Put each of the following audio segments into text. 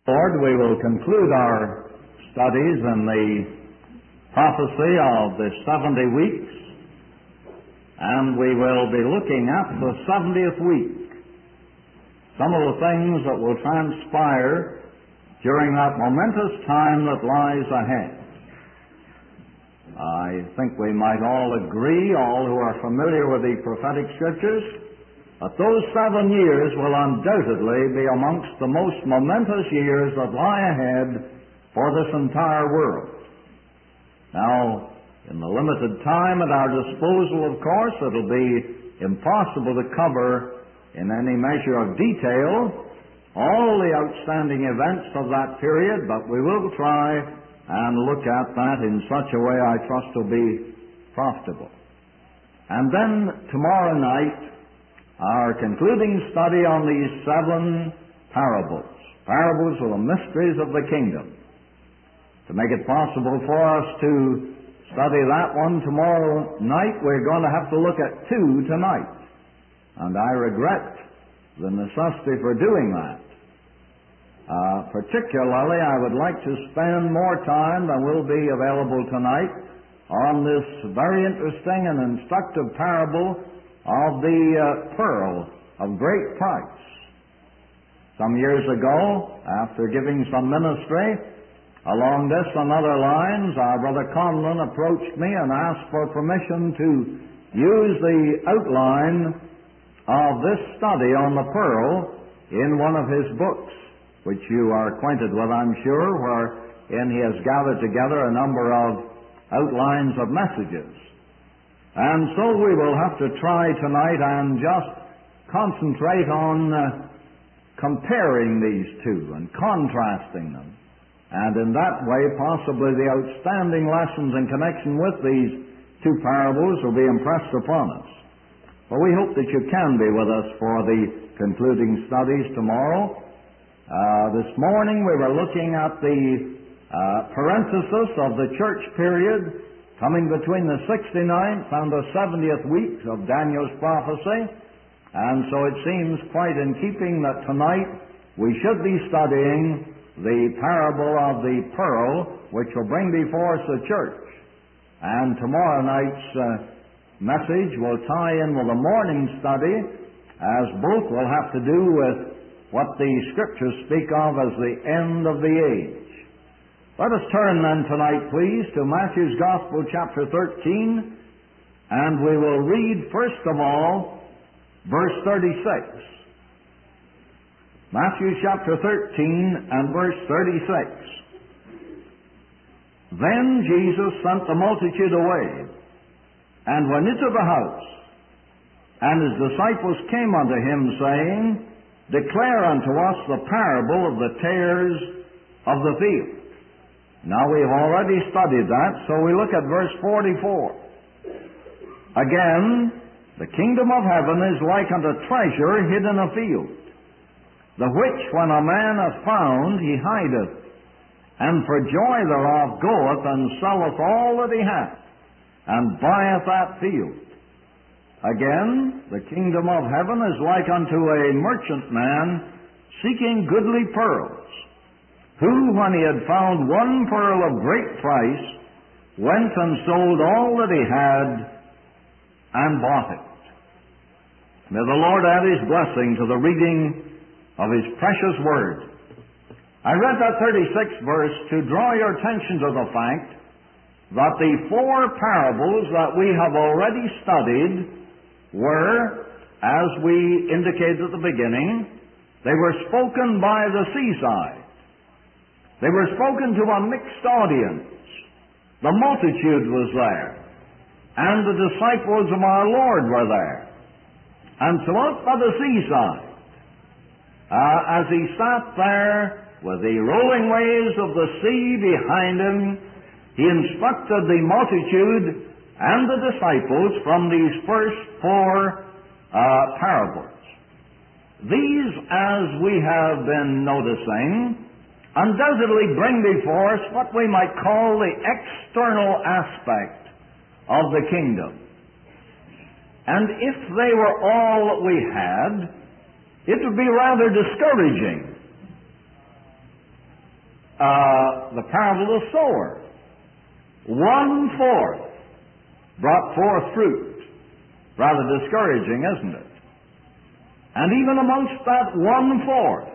Lord, we will conclude our studies in the prophecy of the 70 weeks, and we will be looking at the 70th week. Some of the things that will transpire during that momentous time that lies ahead. I think we might all agree, all who are familiar with the prophetic scriptures, that those 7 years will undoubtedly be amongst the most momentous years that lie ahead for this entire world. Now, in the limited time at our disposal, of course, it'll be impossible to cover in any measure of detail all the outstanding events of that period, but we will try and look at that in such a way I trust will be profitable. And then tomorrow night, our concluding study on these 7 parables of the mysteries of the kingdom. To make it possible for us to study that one tomorrow night, we're going to have to look at 2 tonight. And I regret the necessity for doing that. Particularly, I would like to spend more time than will be available tonight on this very interesting and instructive parable of the pearl of great price. Some years ago, after giving some ministry along this and other lines, our brother Conlon approached me and asked for permission to use the outline of this study on the pearl in one of his books, which you are acquainted with, I'm sure, wherein he has gathered together a number of outlines of messages. And so we will have to try tonight and just concentrate on comparing these two and contrasting them. And in that way, possibly the outstanding lessons in connection with these 2 parables will be impressed upon us. But we hope that you can be with us for the concluding studies tomorrow. This morning we were looking at the parenthesis of the church period coming between the 69th and the 70th weeks of Daniel's prophecy. And so it seems quite in keeping that tonight we should be studying the parable of the pearl, which will bring before us the church. And tomorrow night's message will tie in with the morning study, as both will have to do with what the Scriptures speak of as the end of the age. Let us turn then tonight, please, to Matthew's Gospel, chapter 13, and we will read, first of all, verse 36. Matthew chapter 13 and verse 36. Then Jesus sent the multitude away, and went into the house, and his disciples came unto him, saying, Declare unto us the parable of the tares of the field. Now we've already studied that, so we look at verse 44. Again, the kingdom of heaven is like unto treasure hid in a field, the which when a man hath found, he hideth, and for joy thereof goeth and selleth all that he hath, and buyeth that field. Again, the kingdom of heaven is like unto a merchantman seeking goodly pearls, who, when he had found one pearl of great price, went and sold all that he had and bought it. May the Lord add His blessing to the reading of His precious Word. I read that 36th verse to draw your attention to the fact that the 4 parables that we have already studied were, as we indicated at the beginning, they were spoken by the seaside. They were spoken to a mixed audience. The multitude was there, and the disciples of our Lord were there. And so out by the seaside, as he sat there with the rolling waves of the sea behind him, he instructed the multitude and the disciples from these first 4 parables. These, as we have been noticing, undoubtedly bring before us what we might call the external aspect of the kingdom. And if they were all that we had, it would be rather discouraging. the parable of the sower. 1/4 brought forth fruit. Rather discouraging, isn't it? And even amongst that 1/4,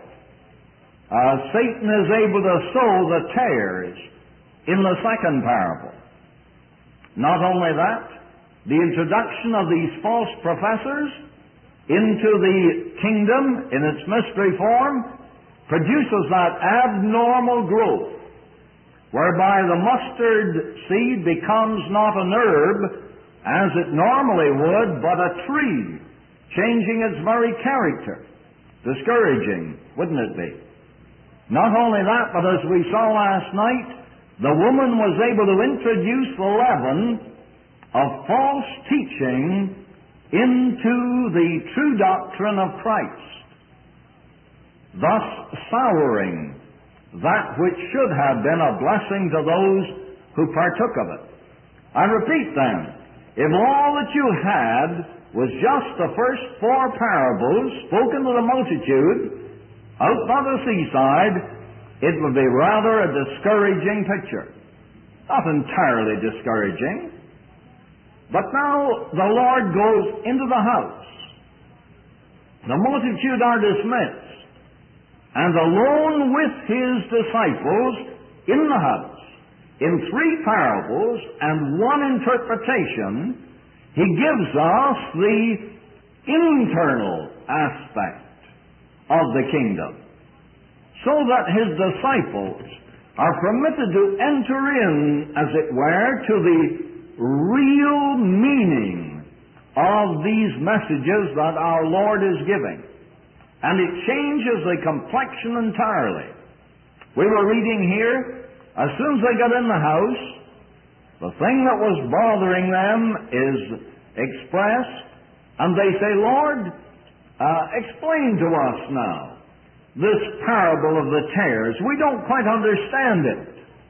Satan is able to sow the tares in the second parable. Not only that, the introduction of these false professors into the kingdom in its mystery form produces that abnormal growth whereby the mustard seed becomes not an herb as it normally would, but a tree, changing its very character. Discouraging, wouldn't it be? Not only that, but as we saw last night, the woman was able to introduce the leaven of false teaching into the true doctrine of Christ, thus souring that which should have been a blessing to those who partook of it. I repeat then, if all that you had was just the first 4 parables spoken to the multitude out by the seaside, it would be rather a discouraging picture. Not entirely discouraging. But now the Lord goes into the house. The multitude are dismissed, and alone with His disciples in the house, in 3 parables and 1 interpretation, He gives us the internal aspect of the kingdom, so that His disciples are permitted to enter in, as it were, to the real meaning of these messages that our Lord is giving. And it changes the complexion entirely. We were reading here, as soon as they got in the house, the thing that was bothering them is expressed, and they say, Lord, explain to us now this parable of the tares. We don't quite understand it.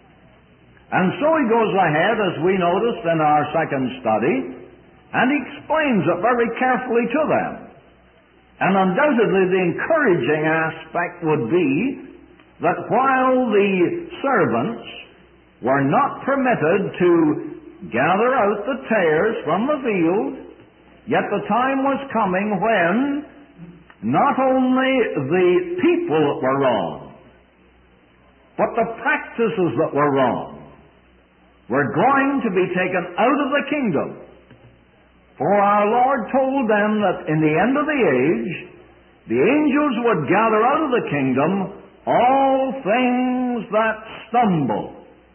And so he goes ahead, as we noticed in our second study, and he explains it very carefully to them. And undoubtedly the encouraging aspect would be that while the servants were not permitted to gather out the tares from the field, yet the time was coming when not only the people that were wrong, but the practices that were wrong were going to be taken out of the kingdom. For our Lord told them that in the end of the age, the angels would gather out of the kingdom all things that stumble.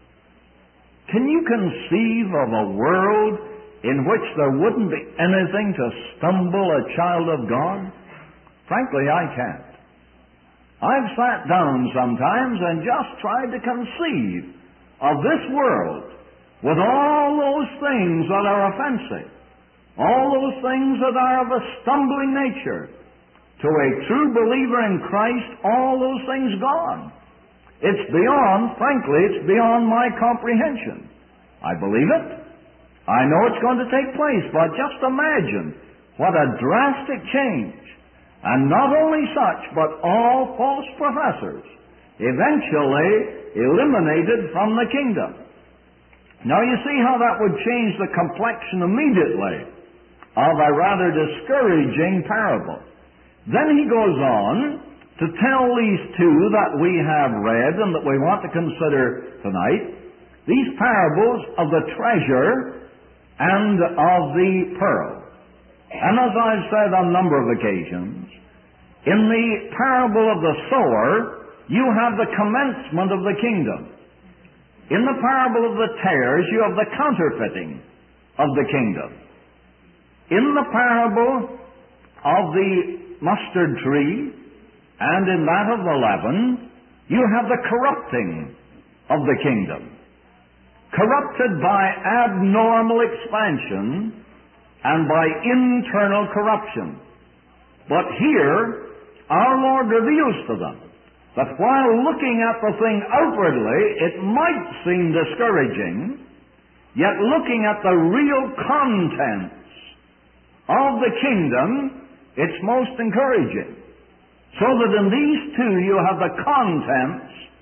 Can you conceive of a world in which there wouldn't be anything to stumble a child of God? Frankly, I can't. I've sat down sometimes and just tried to conceive of this world with all those things that are offensive, all those things that are of a stumbling nature. To a true believer in Christ, all those things gone. It's beyond, frankly, it's beyond my comprehension. I believe it. I know it's going to take place, but just imagine what a drastic change. And not only such, but all false professors eventually eliminated from the kingdom. Now you see how that would change the complexion immediately of a rather discouraging parable. Then he goes on to tell these 2 that we have read and that we want to consider tonight, these parables of the treasure and of the pearl. And as I've said on a number of occasions, in the parable of the sower, you have the commencement of the kingdom. In the parable of the tares, you have the counterfeiting of the kingdom. In the parable of the mustard tree, and in that of the leaven, you have the corrupting of the kingdom. Corrupted by abnormal expansion and by internal corruption. But here, our Lord reveals to them that while looking at the thing outwardly, it might seem discouraging, yet looking at the real contents of the kingdom, it's most encouraging. So that in these 2 you have the contents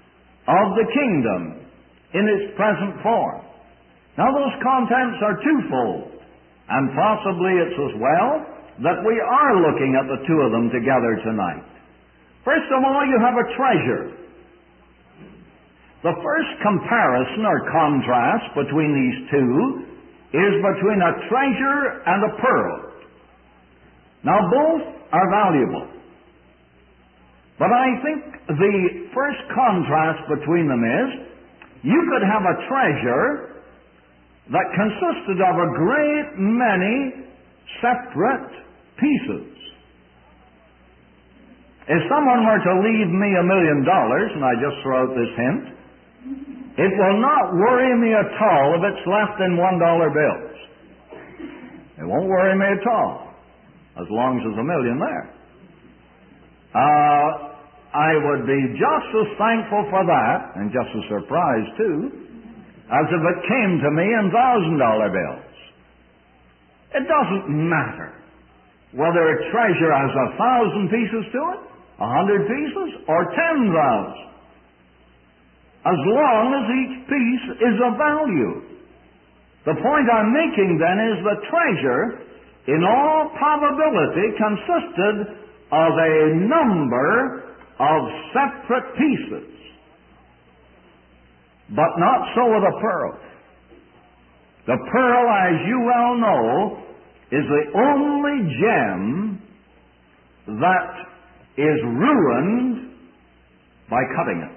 of the kingdom in its present form. Now those contents are twofold, and possibly it's as well that we are looking at the two of them together tonight. First of all, you have a treasure. The first comparison or contrast between these two is between a treasure and a pearl. Now both are valuable. But I think the first contrast between them is you could have a treasure that consisted of a great many separate pieces. If someone were to leave me $1 million, and I just throw out this hint, it will not worry me at all if it's left in $1 bills. It won't worry me at all, as long as there's $1 million there. I would be just as thankful for that, and just as surprised too, as if it came to me in $1,000 bills. It doesn't matter whether a treasure has 1,000 pieces to it, 100 pieces, or 10,000. As long as each piece is of value. The point I'm making then is the treasure, in all probability, consisted of a number of separate pieces. But not so with a pearl. The pearl, as you well know, is the only gem that is ruined by cutting it.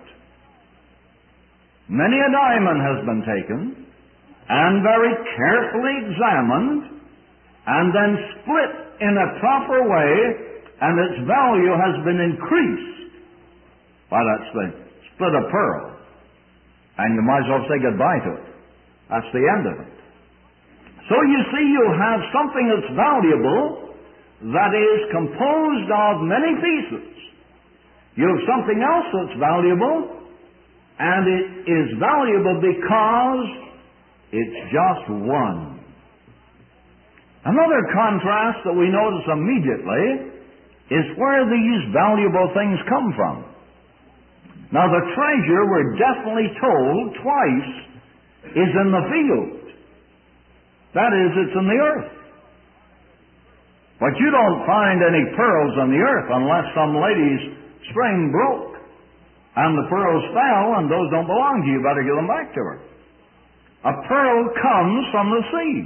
Many a diamond has been taken and very carefully examined and then split in a proper way, and its value has been increased by that split of pearl. And you might as well say goodbye to it. That's the end of it. So you see, you have something that's valuable that is composed of many pieces. You have something else that's valuable, and it is valuable because it's just one. Another contrast that we notice immediately is where these valuable things come from. Now, the treasure, we're definitely told twice, is in the field. That is, it's in the earth. But you don't find any pearls on the earth unless some lady's string broke and the pearls fell, and those don't belong to you. Better give them back to her. A pearl comes from the sea.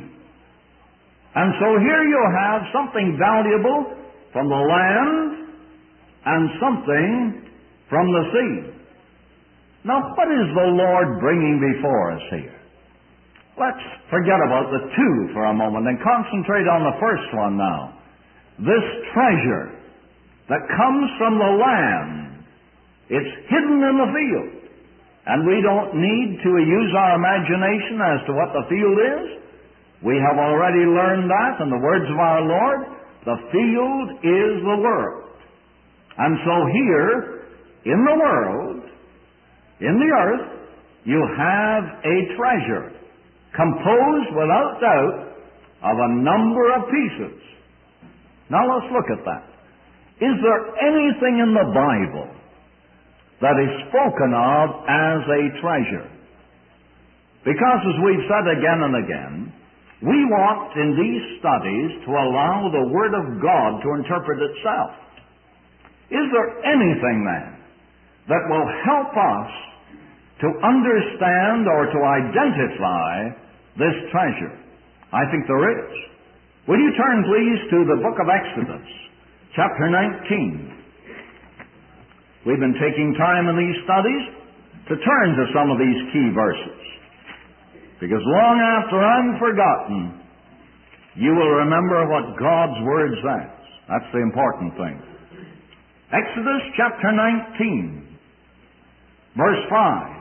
And so here you have something valuable from the land and something from the sea. Now, what is the Lord bringing before us here? Let's forget about the two for a moment and concentrate on the first one now. This treasure that comes from the land, it's hidden in the field. And we don't need to use our imagination as to what the field is. We have already learned that in the words of our Lord. The field is the world. And so here, in the world, in the earth, you have a treasure composed without doubt of a number of pieces. Now let's look at that. Is there anything in the Bible that is spoken of as a treasure? Because, as we've said again and again, we want in these studies to allow the Word of God to interpret itself. Is there anything then that will help us to understand or to identify this treasure? I think there is. Will you turn, please, to the book of Exodus, chapter 19. We've been taking time in these studies to turn to some of these key verses, because long after I'm forgotten, you will remember what God's Word says. That's the important thing. Exodus chapter 19, verse 5.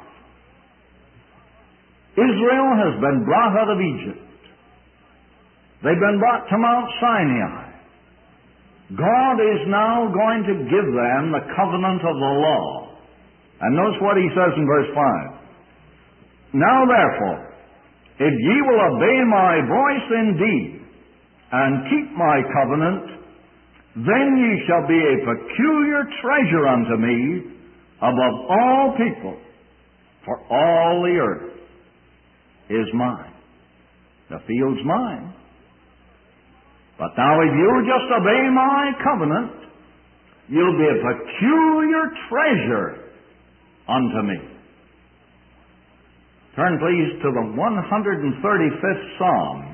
Israel has been brought out of Egypt. They've been brought to Mount Sinai. God is now going to give them the covenant of the law. And notice what he says in verse 5. Now therefore, if ye will obey my voice indeed, and keep my covenant, then ye shall be a peculiar treasure unto me above all people. For all the earth is mine. The field's mine. But now if you just obey my covenant, you'll be a peculiar treasure unto me. Turn please to the 135th Psalm.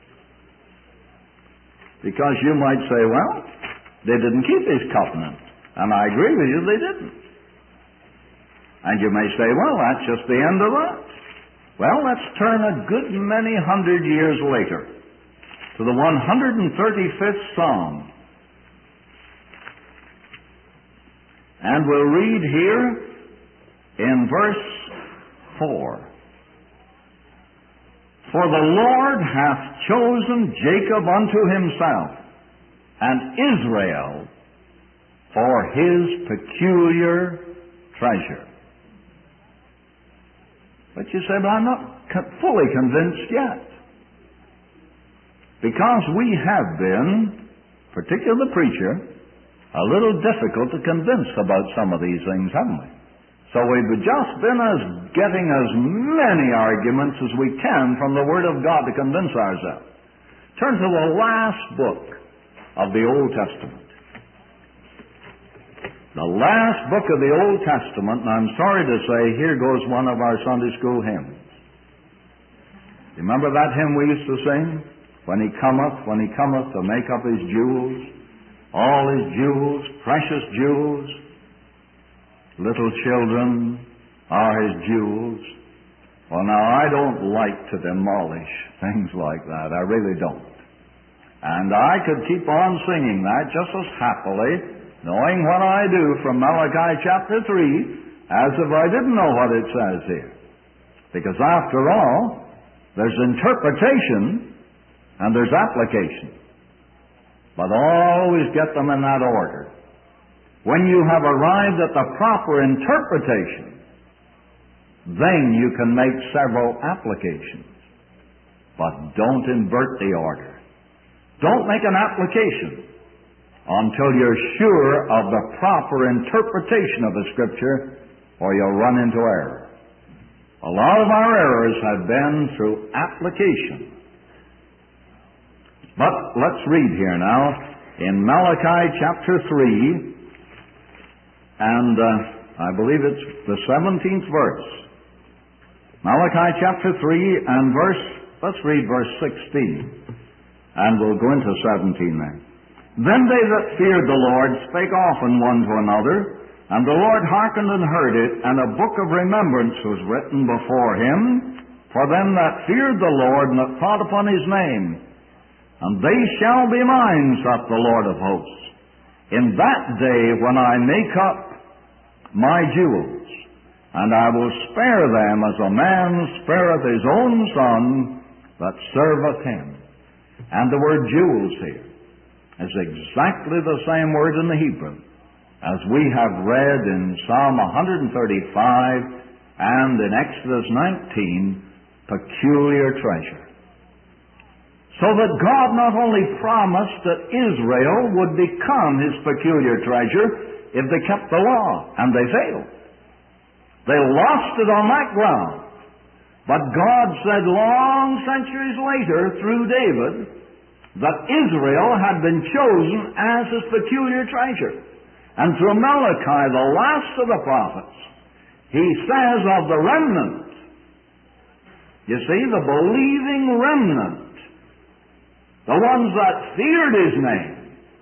Because you might say, well, they didn't keep his covenant. And I agree with you, they didn't. And you may say, well, that's just the end of that. Well, let's turn a good many hundred years later to the 135th Psalm. And we'll read here in verse 4. For the Lord hath chosen Jacob unto himself, and Israel for his peculiar treasure. But you say, but I'm not fully convinced yet. Because we have been, particularly the preacher, a little difficult to convince about some of these things, haven't we? So we've just been getting as many arguments as we can from the Word of God to convince ourselves. Turn to the last book of the Old Testament. The last book of the Old Testament, and I'm sorry to say, here goes one of our Sunday school hymns. Remember that hymn we used to sing? When he cometh to make up his jewels, all his jewels, precious jewels, little children are his jewels. Well, now, I don't like to demolish things like that. I really don't. And I could keep on singing that just as happily, knowing what I do from Malachi chapter 3, as if I didn't know what it says here. Because after all, there's interpretation and there's application. But always get them in that order. When you have arrived at the proper interpretation, then you can make several applications. But don't invert the order. Don't make an application until you're sure of the proper interpretation of the Scripture, or you'll run into error. A lot of our errors have been through application. But let's read here now in Malachi chapter 3, and I believe it's the 17th verse. Malachi chapter 3 and let's read verse 16. And we'll go into 17 then. Then they that feared the Lord spake often one to another, and the Lord hearkened and heard it, and a book of remembrance was written before him for them that feared the Lord and that thought upon his name. And they shall be mine, saith the Lord of hosts, in that day when I make up my jewels, and I will spare them as a man spareth his own son that serveth him. And the word jewels here is exactly the same word in the Hebrew as we have read in Psalm 135 and in Exodus 19, peculiar treasure. So that God not only promised that Israel would become his peculiar treasure if they kept the law, and they failed. They lost it on that ground. But God said long centuries later through David that Israel had been chosen as his peculiar treasure. And through Malachi, the last of the prophets, he says of the remnant, you see, the believing remnant, the ones that feared his name.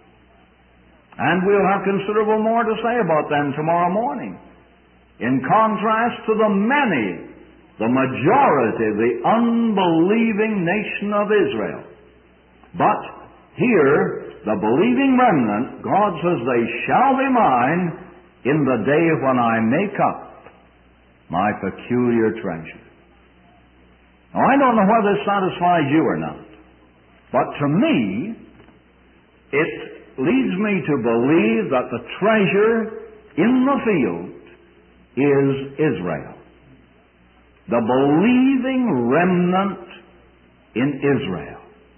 And we'll have considerable more to say about them tomorrow morning. In contrast to the many, the majority, the unbelieving nation of Israel. But here, the believing remnant, God says, they shall be mine in the day when I make up my peculiar treasure. Now, I don't know whether this satisfies you or not, but to me, it leads me to believe that the treasure in the field is Israel. The believing remnant in Israel.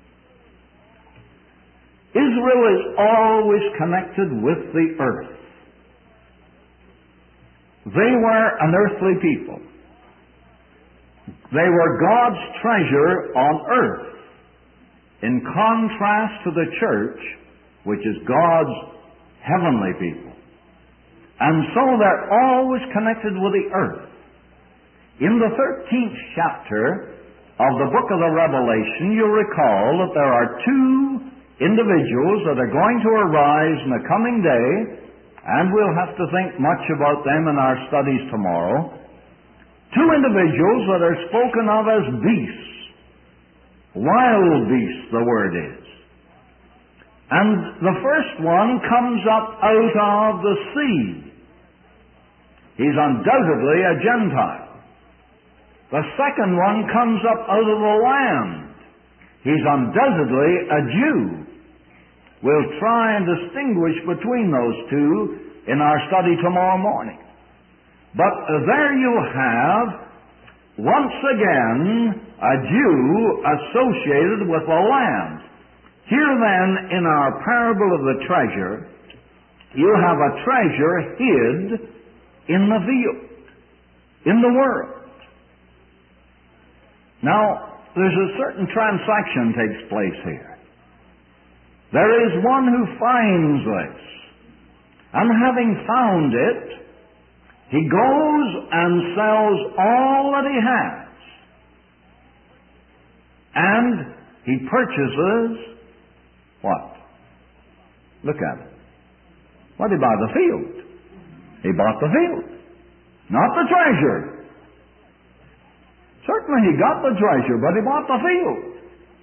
Israel is always connected with the earth. They were an earthly people. They were God's treasure on earth, in contrast to the church, which is God's heavenly people. And so they're always connected with the earth. In the 13th chapter of the book of the Revelation, you'll recall that there are two individuals that are going to arise in the coming day, and we'll have to think much about them in our studies tomorrow. Two individuals that are spoken of as beasts. Wild beasts, the word is. And the first one comes up out of the sea. He's undoubtedly a Gentile. The second one comes up out of the land. He's undoubtedly a Jew. We'll try and distinguish between those two in our study tomorrow morning. But there you have, once again, a Jew associated with the land. Here then, in our parable of the treasure, you have a treasure hid in the field, in the world. Now, there's a certain transaction takes place here. There is one who finds this, and having found it, he goes and sells all that he has, and he purchases what? Look at it. What did he buy? The field. He bought the field, not the treasure. Certainly he got the treasure, but he bought the field.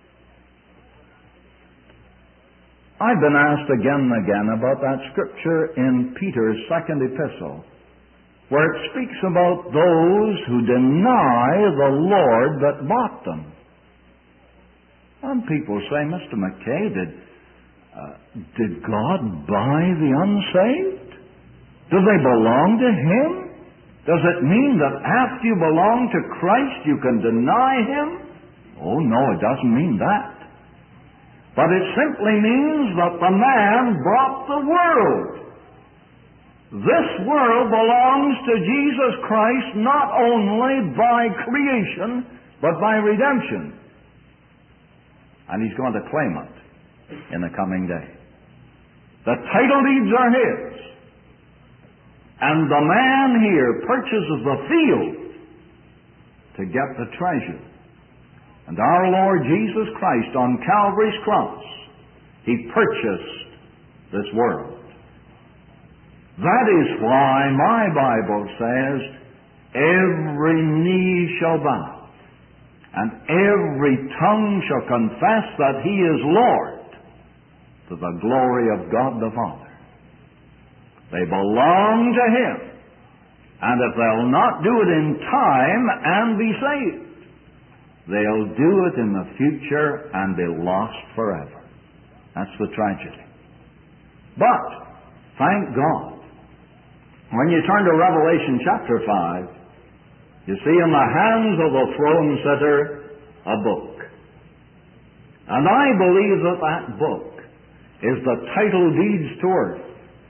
I've been asked again and again about that scripture in Peter's second epistle, where it speaks about those who deny the Lord that bought them. Some people say, Mr. McKay, did God buy the unsaved? Do they belong to Him? Does it mean that after you belong to Christ you can deny Him? Oh no, it doesn't mean that. But it simply means that the man brought the world. This world belongs to Jesus Christ not only by creation, but by redemption. And He's going to claim it in the coming day. The title deeds are His. And the man here purchases the field to get the treasure. And our Lord Jesus Christ on Calvary's cross, He purchased this world. That is why my Bible says, every knee shall bow, and every tongue shall confess that He is Lord, to the glory of God the Father. They belong to Him. And if they'll not do it in time and be saved, they'll do it in the future and be lost forever. That's the tragedy. But, thank God, when you turn to Revelation chapter 5, you see in the hands of the throne sitter a book. And I believe that that book is the title deeds to earth.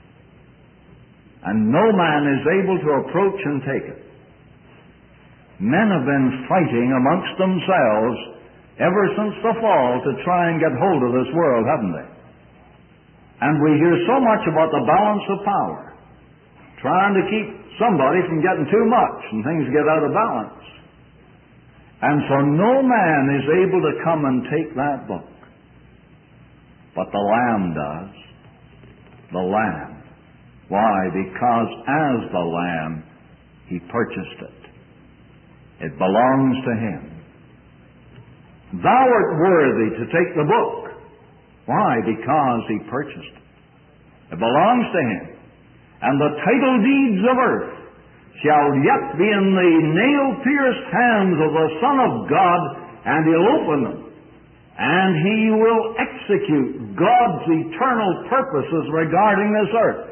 And no man is able to approach and take it. Men have been fighting amongst themselves ever since the fall to try and get hold of this world, haven't they? And we hear so much about the balance of power, trying to keep somebody from getting too much and things get out of balance. And so no man is able to come and take that book. But the Lamb does. The Lamb. Why? Because as the Lamb, He purchased it. It belongs to Him. Thou art worthy to take the book. Why? Because He purchased it. It belongs to Him. And the title deeds of earth shall yet be in the nail-pierced hands of the Son of God, and He'll open them. And He will execute God's eternal purposes regarding this earth.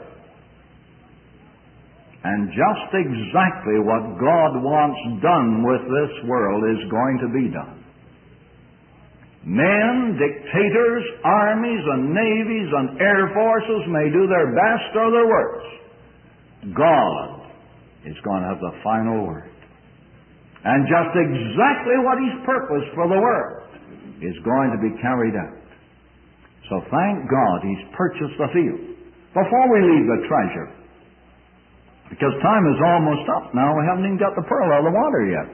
And just exactly what God wants done with this world is going to be done. Men, dictators, armies, and navies, and air forces may do their best or their worst. God is going to have the final word. And just exactly what He's purposed for the world is going to be carried out. So thank God He's purchased the field. Before we leave the treasure, because time is almost up now, we haven't even got the pearl out of the water yet.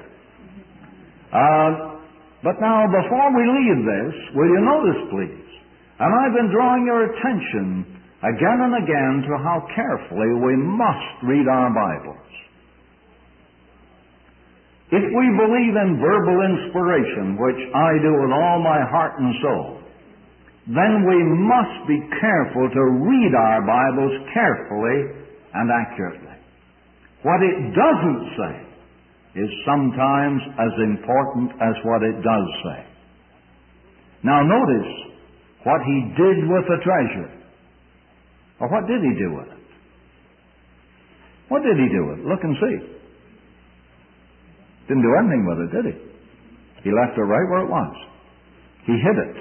But now, before we leave this, will you notice, please, and I've been drawing your attention again and again to how carefully we must read our Bibles. If we believe in verbal inspiration, which I do with all my heart and soul, then we must be careful to read our Bibles carefully and accurately. What it doesn't say is sometimes as important as what it does say. Now notice what He did with the treasure. Or what did He do with it? What did He do with it? Look and see. Didn't do anything with it, did He? He left it right where it was. He hid it.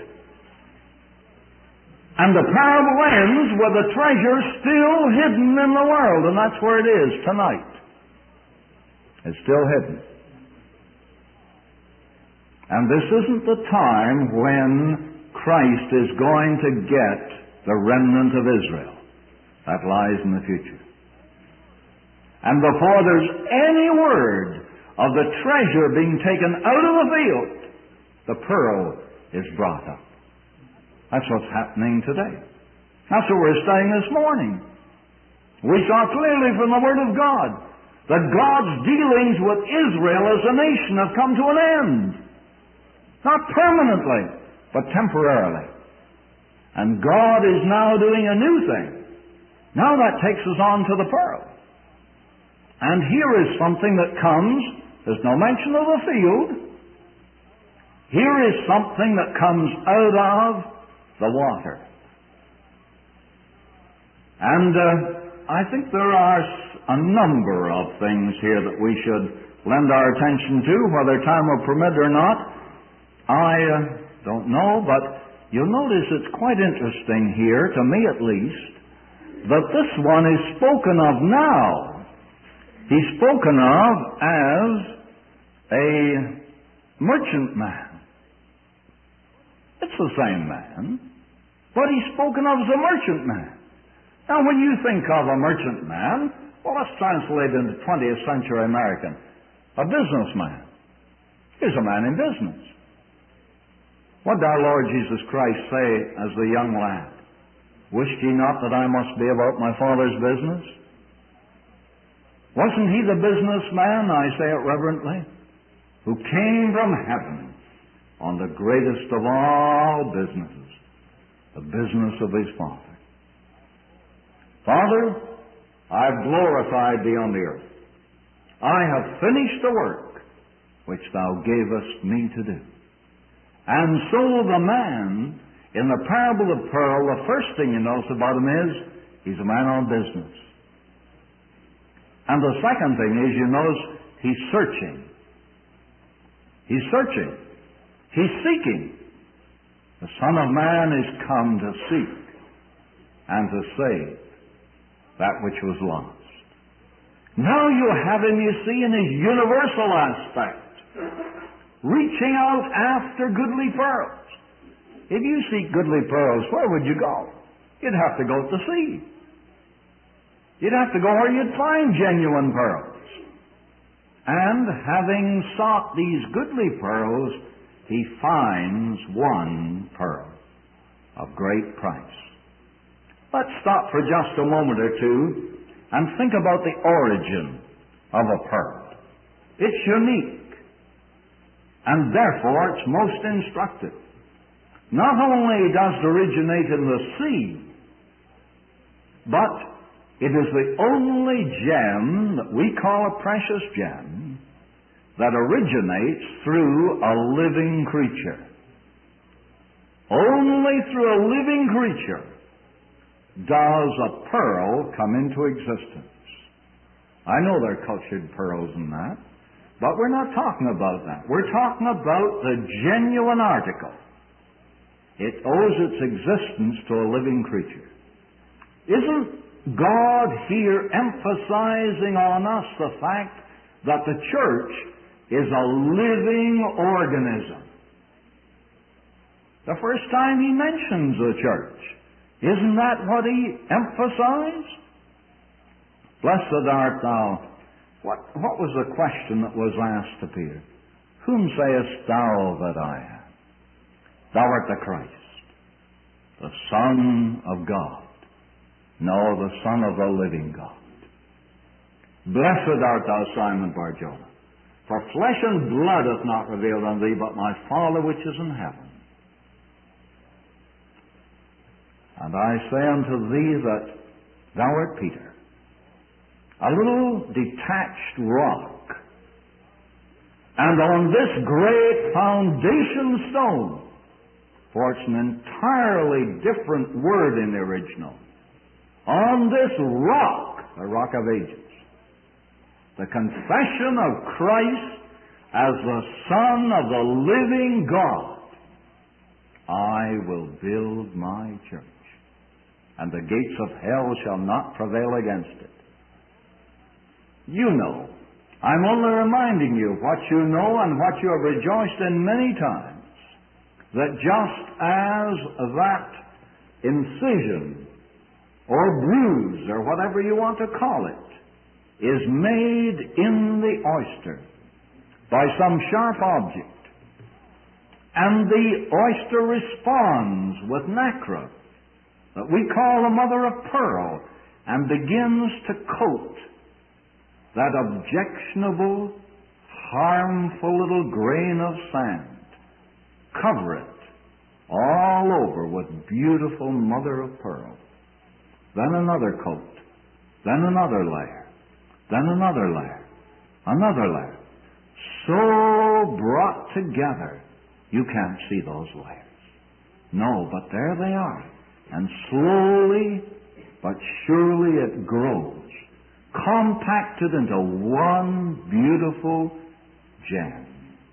And the parable ends with the treasure still hidden in the world, and that's where it is tonight. It's still hidden. And this isn't the time when Christ is going to get the remnant of Israel. That lies in the future. And before there's any word of the treasure being taken out of the field, the pearl is brought up. That's what's happening today. That's what we're studying this morning. We saw clearly from the Word of God that God's dealings with Israel as a nation have come to an end. Not permanently, but temporarily. And God is now doing a new thing. Now that takes us on to the pearl. And here is something that comes, there's no mention of the field. Here is something that comes out of the water. And I think there are a number of things here that we should lend our attention to, whether time will permit or not. I don't know, but you'll notice it's quite interesting here, to me at least, that this one is spoken of now. He's spoken of as a merchantman. It's the same man, but he's spoken of as a merchantman. Now, when you think of a merchantman, well, let's translate into 20th century American. A businessman. He's a man in business. What did our Lord Jesus Christ say as the young lad? Wished ye not that I must be about my Father's business? Wasn't he the businessman, I say it reverently, who came from heaven on the greatest of all businesses, the business of his Father? Father, I've glorified thee on the earth. I have finished the work which thou gavest me to do. And so the man, in the parable of the pearl, the first thing you notice about him is, he's a man on business. And the second thing is, you notice, he's searching. He's searching. He's seeking. The Son of Man is come to seek and to save that which was lost. Now you have him, you see, in his universal aspect, reaching out after goodly pearls. If you seek goodly pearls, where would you go? You'd have to go to sea. You'd have to go where you'd find genuine pearls. And having sought these goodly pearls, he finds one pearl of great price. Let's stop for just a moment or two and think about the origin of a pearl. It's unique, and therefore it's most instructive. Not only does it originate in the sea, but it is the only gem that we call a precious gem that originates through a living creature. Only through a living creature does a pearl come into existence. I know there are cultured pearls in that, but we're not talking about that. We're talking about the genuine article. It owes its existence to a living creature. Isn't God here emphasizing on us the fact that the church is a living organism. The first time he mentions the church, isn't that what he emphasized? Blessed art thou. What was the question that was asked to Peter? Whom sayest thou that I am? Thou art the Christ, the Son of God. No, the Son of the living God. Blessed art thou, Simon Bar-Jonah, for flesh and blood hath not revealed unto thee, but my Father which is in heaven. And I say unto thee that thou art Peter, a little detached rock, and on this great foundation stone, for it's an entirely different word in the original, on this rock, the rock of ages, the confession of Christ as the Son of the living God, I will build my church, and the gates of hell shall not prevail against it. You know, I'm only reminding you of what you know and what you have rejoiced in many times, that just as that incision or bruise or whatever you want to call it is made in the oyster by some sharp object, and the oyster responds with nacre, that we call the mother of pearl, and begins to coat that objectionable, harmful little grain of sand, cover it all over with beautiful mother of pearl. Then another coat, then another layer, then another layer, another layer. So brought together, you can't see those layers. No, but there they are. And slowly but surely it grows, compacted into one beautiful gem.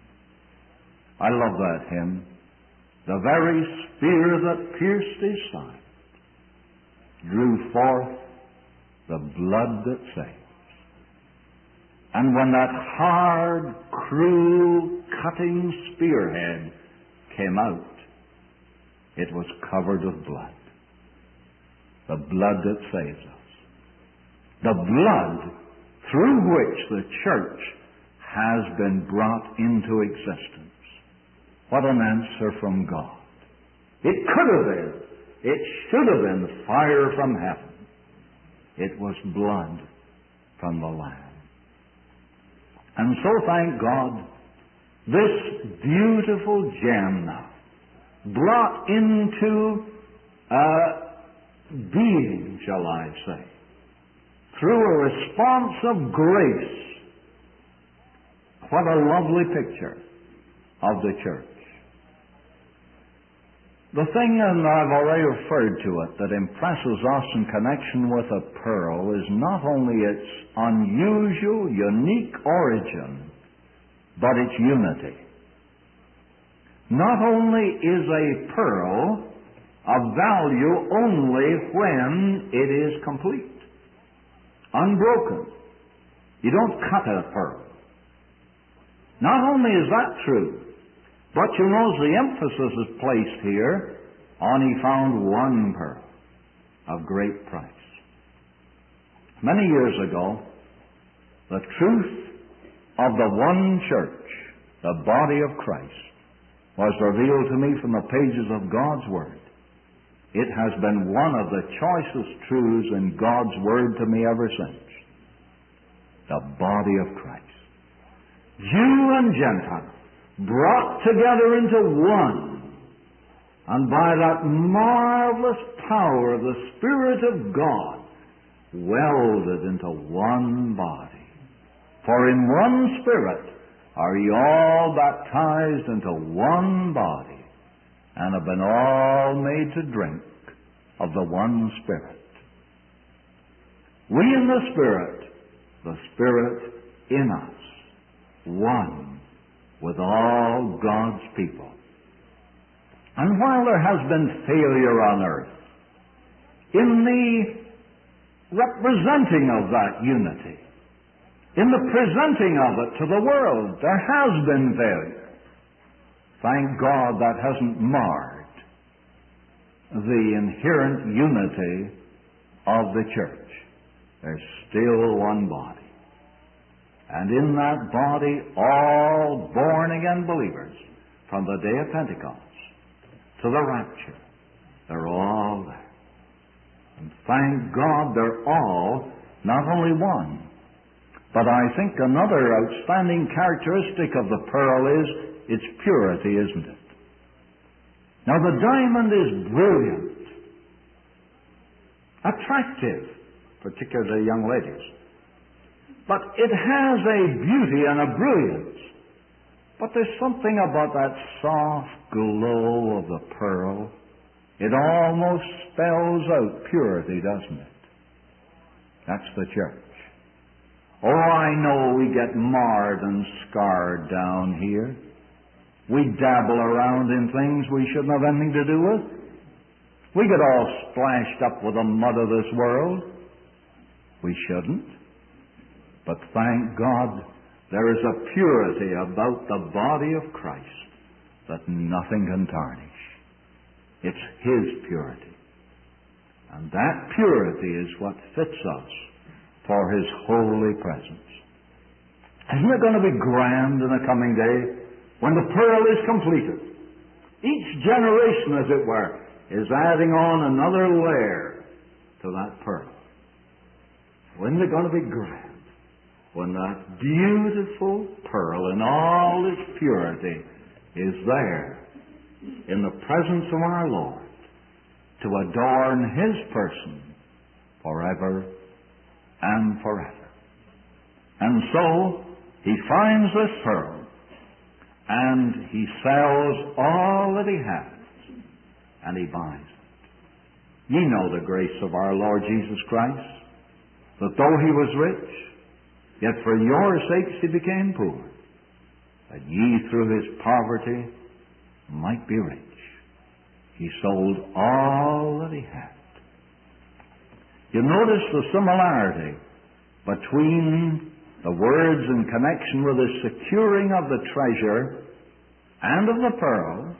I love that hymn. The very spear that pierced his side drew forth the blood that saves. And when that hard, cruel, cutting spearhead came out, it was covered with blood. The blood that saves us. The blood through which the church has been brought into existence. What an answer from God. It could have been, it should have been fire from heaven. It was blood from the Lamb. And so, thank God, this beautiful gem now, brought into being, shall I say, through a response of grace. What a lovely picture of the church. The thing, and I've already referred to it, that impresses us in connection with a pearl is not only its unusual, unique origin, but its unity. Not only is a pearl of value only when it is complete, unbroken. You don't cut a pearl. Not only is that true, but you know the emphasis is placed here on he found one pearl of great price. Many years ago, the truth of the one church, the body of Christ, was revealed to me from the pages of God's Word. It has been one of the choicest truths in God's Word to me ever since. The body of Christ. Jew and Gentile, brought together into one, and by that marvelous power of the Spirit of God, welded into one body. For in one Spirit are ye all baptized into one body, and have been all made to drink of the one Spirit. We in the Spirit in us, one with all God's people. And while there has been failure on earth in the representing of that unity, In the presenting of it to the world, there has been failure. Thank God that hasn't marred the inherent unity of the church. There's still one body. And in that body, all born-again believers, from the day of Pentecost to the rapture, they're all there. And thank God they're all not only one. But I think another outstanding characteristic of the pearl is its purity, isn't it? Now the diamond is brilliant, attractive, particularly young ladies. But it has a beauty and a brilliance. But there's something about that soft glow of the pearl. It almost spells out purity, doesn't it? That's the church. Oh, I know we get marred and scarred down here. We dabble around in things we shouldn't have anything to do with. We get all splashed up with the mud of this world. We shouldn't. But thank God there is a purity about the body of Christ that nothing can tarnish. It's His purity. And that purity is what fits us for His holy presence. Isn't it going to be grand in the coming day when the pearl is completed? Each generation, as it were, is adding on another layer to that pearl. When is it going to be grand? When that beautiful pearl in all its purity is there in the presence of our Lord to adorn His person forever and forever. And so he finds this pearl and he sells all that he has and he buys it. Ye know the grace of our Lord Jesus Christ, that though he was rich, yet for your sakes he became poor, that ye through his poverty might be rich. He sold all that he had. You notice the similarity between the words in connection with the securing of the treasure and of the pearl.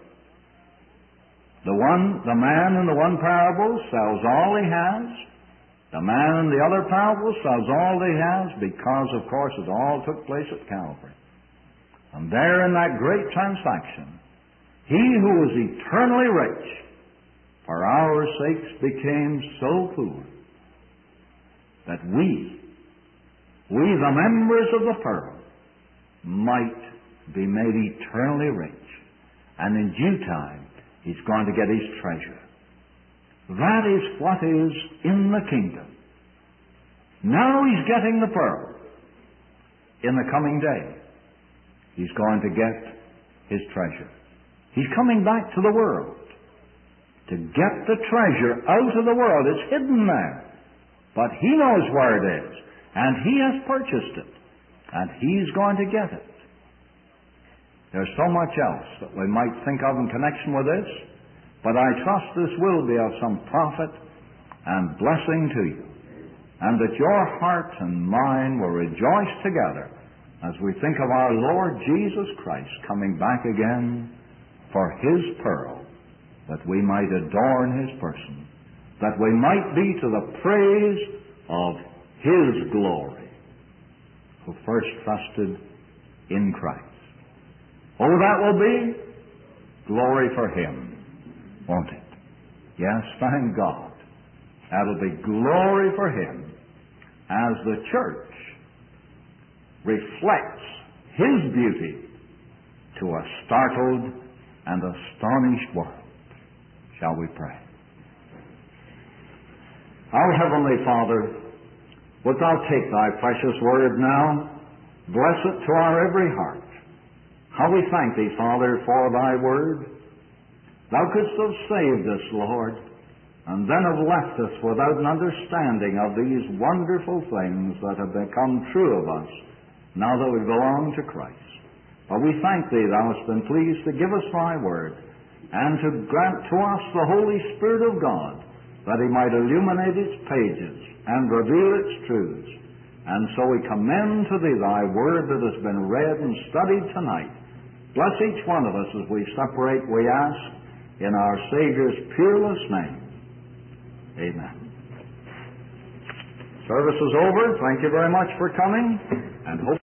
The man in the one parable sells all he has. The man in the other parable sells all he has because, of course, it all took place at Calvary. And there in that great transaction, he who was eternally rich for our sakes became so poor that we, the members of the pearl, might be made eternally rich. And in due time, he's going to get his treasure. That is what is in the kingdom. Now he's getting the pearl. In the coming day, he's going to get his treasure. He's coming back to the world to get the treasure out of the world. It's hidden there. But he knows where it is. And he has purchased it. And he's going to get it. There's so much else that we might think of in connection with this, but I trust this will be of some profit and blessing to you, and that your heart and mine will rejoice together as we think of our Lord Jesus Christ coming back again for His pearl, that we might adorn His person, that we might be to the praise of His glory, who first trusted in Christ. Oh, that will be glory for Him, won't it? Yes, thank God. That'll be glory for Him as the church reflects His beauty to a startled and astonished world. Shall we pray? Our Heavenly Father, wilt Thou take Thy precious word now, bless it to our every heart. How we thank Thee, Father, for Thy word. Thou couldst have saved us, Lord, and then have left us without an understanding of these wonderful things that have become true of us now that we belong to Christ. But we thank Thee, Thou hast been pleased to give us Thy word and to grant to us the Holy Spirit of God, that He might illuminate its pages and reveal its truths, And so we commend to Thee Thy Word that has been read and studied tonight. Bless each one of us as we separate, we ask, in our Savior's peerless name. Amen. Service is over. Thank you very much for coming, and hope